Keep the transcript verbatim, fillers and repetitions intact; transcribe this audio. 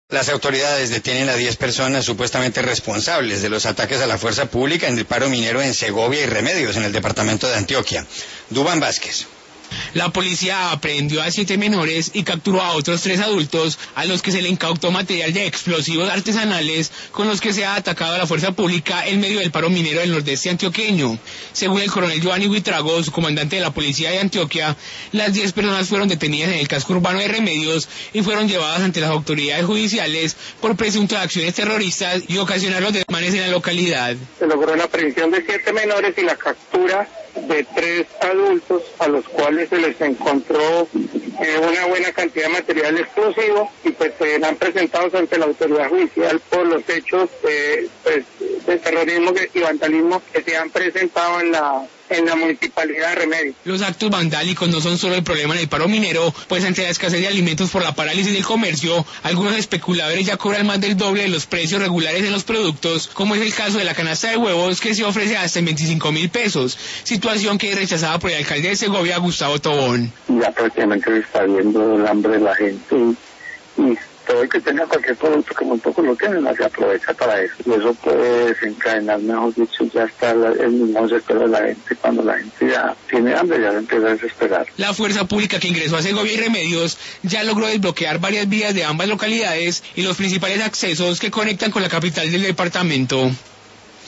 Las autoridades detienen a diez personas supuestamente responsables de los ataques a la fuerza pública en el paro minero en Segovia y Remedios, en el departamento de Antioquia. Duván Vázquez. La policía aprehendió a siete menores y capturó a otros tres adultos, a los que se le incautó material de explosivos artesanales con los que se ha atacado a la fuerza pública en medio del paro minero del nordeste antioqueño. Según el coronel Giovanni Buitrago, su comandante de la policía de Antioquia, las diez personas fueron detenidas en el casco urbano de Remedios y fueron llevadas ante las autoridades judiciales por presunto de acciones terroristas y ocasionar los desmanes en la localidad. Se logró la aprehensión de siete menores y la captura de tres adultos, a los cuales se les encontró eh, una buena cantidad de material explosivo y pues serán presentados ante la autoridad judicial por los hechos eh, pues, de terrorismo y vandalismo que se han presentado en la en la municipalidad de Remedios. Los actos vandálicos no son solo el problema en el paro minero, pues ante la escasez de alimentos por la parálisis del comercio, algunos especuladores ya cobran más del doble de los precios regulares en los productos, como es el caso de la canasta de huevos, que se ofrece hasta en veinticinco mil pesos, situación que es rechazada por el alcalde de Segovia, Gustavo Tobón. Ya prácticamente se está viendo el hambre de la gente y, y todo el que tenga cualquier producto, que muy poco lo tienen, se aprovecha para eso. Y eso puede desencadenar, mejor dicho, ya está el mismo sector de la gente. Cuando la gente ya tiene hambre, ya se empieza a desesperar. La fuerza pública que ingresó a Segovia y Remedios ya logró desbloquear varias vías de ambas localidades y los principales accesos que conectan con la capital del departamento.